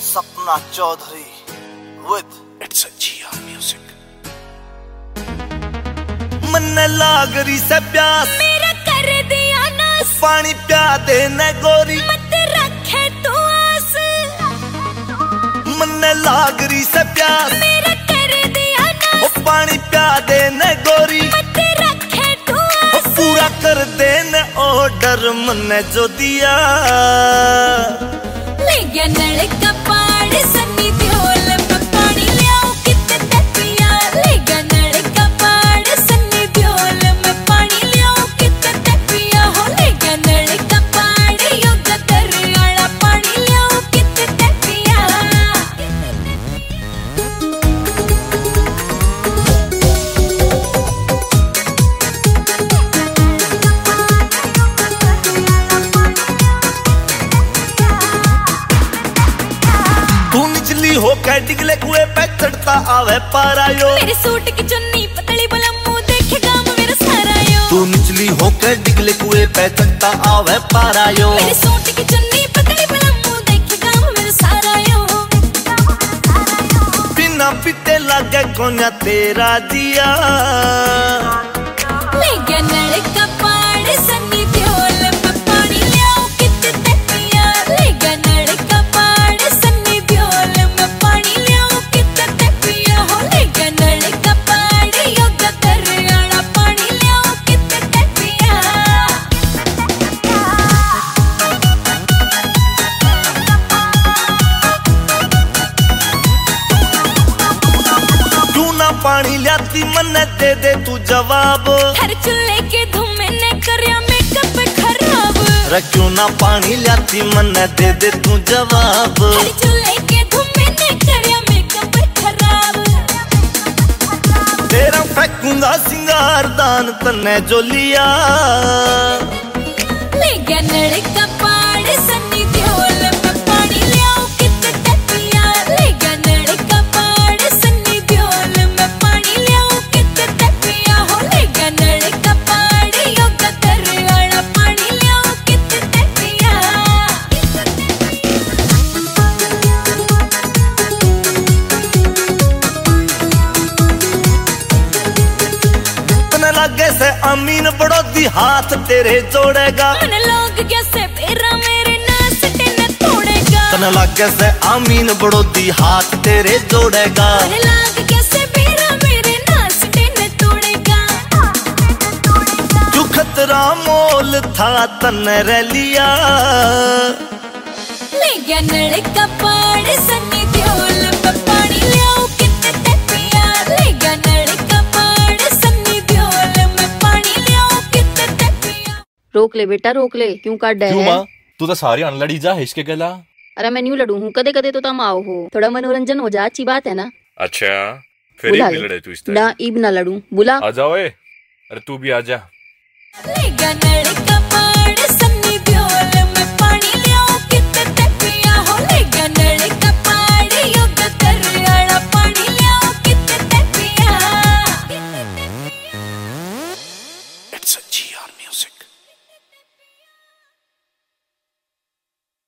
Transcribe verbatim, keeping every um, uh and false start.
Sapna Chaudhary with It's a G R music. मन लागरी से प्यास मेरा कर दिया नास, पानी प्या दे न गोरी मत रखे तू आस। मन लागरी से प्यास मेरा कर दिया नास, पानी प्या दे न गोरी मत रखे तू आस। पूरा कर दे न ऑर्डर मन जो दिया ले गया नल का पाड़ सन्नी दियोल में पानी लियाओ कितने पिया। ले गया नल का पाड़ सन्नी दियोल में पानी लियाओ कितने पिया हो। ले गया नल का पाड़ योगा कर आला पानी लियाओ कितने पिया। तू निचली हो के डिगले कुएं पे चढ़ता आवे पारायो। मेरे सूट की चुन्नी पतली बलम्मू देखेगा मेरा सारा यो। तू निचली हो के डिगले कुएं पे चढ़ता आवे पारायो। मेरे सूट की चुन्नी पतली बलम्मू देखेगा मेरा सारा यो। बिना पीते लागे कोन्या तेरा दिया। ले गया नल का पाड़ सन्नी दियोल में पानी लियाओ कितने पिया। ले गया नल का पाड़ सन्नी दियोल में पानी लियाओ कितने पिया हो। ले गया नल का पाड़ योगा कर आला पानी लियाओ कितने पिया। तू ना पानी लाती मन दे दे तू जवाब। हर चूल्हे के धुएं ने करया मेकअप खराब। रे क्यों ना पानी लाती मन दे दे तू जवाब। हर चूल्हे के धुएं ने करया मेकअप खराब। तेरा फेंकूंगा सिंगार दान तन्ने जो लिया। ले गया नल का पाड़ सन्नी दियोल में पानी लियाओ कितने पिया। ले गया नल का पाड़ सन्नी दियोल में पानी लियाओ कितने पिया हो। ले गया नल का पाड़ योगा कर आला पानी लियाओ कितने पिया। तने लागे से अमीन बड़ोदी हाथ तेरे जोड़ेगा। मन लोग कैसे फेरा मेरे नास टेने तोड़ेगा। तने लागे से अमीन बड़ोदी हाथ तेरे जोड़ेगा। मन लाग कैसे फेरा मेरे नास टेने तोड़ेगा। जो खतरा मोल था तन्ने रे लिया। ले गया नल का पाड़ सन्नी दियोल में पानी लियाओ कितने पिया। ले गया नल का पाड़ सन्नी दियोल में पानी लियाओ कितने पिया। रोक ले बेटा रोक ले, क्यों काट डे क्यों है? माँ तू तो सारी अनलड़ी जा हिचके गला। अरे मैं न्यू लड़ू हूँ, कदे कदे तो तुम आओ हो, थोड़ा मनोरंजन हो जा, अच्छी बात है ना। अच्छा फिर बुला एक ले। लड़े तू इस तरह। ना ईब ना लड़ू, बुला। आ जाओ ए। अरे तू भी आ जा। ले गया नल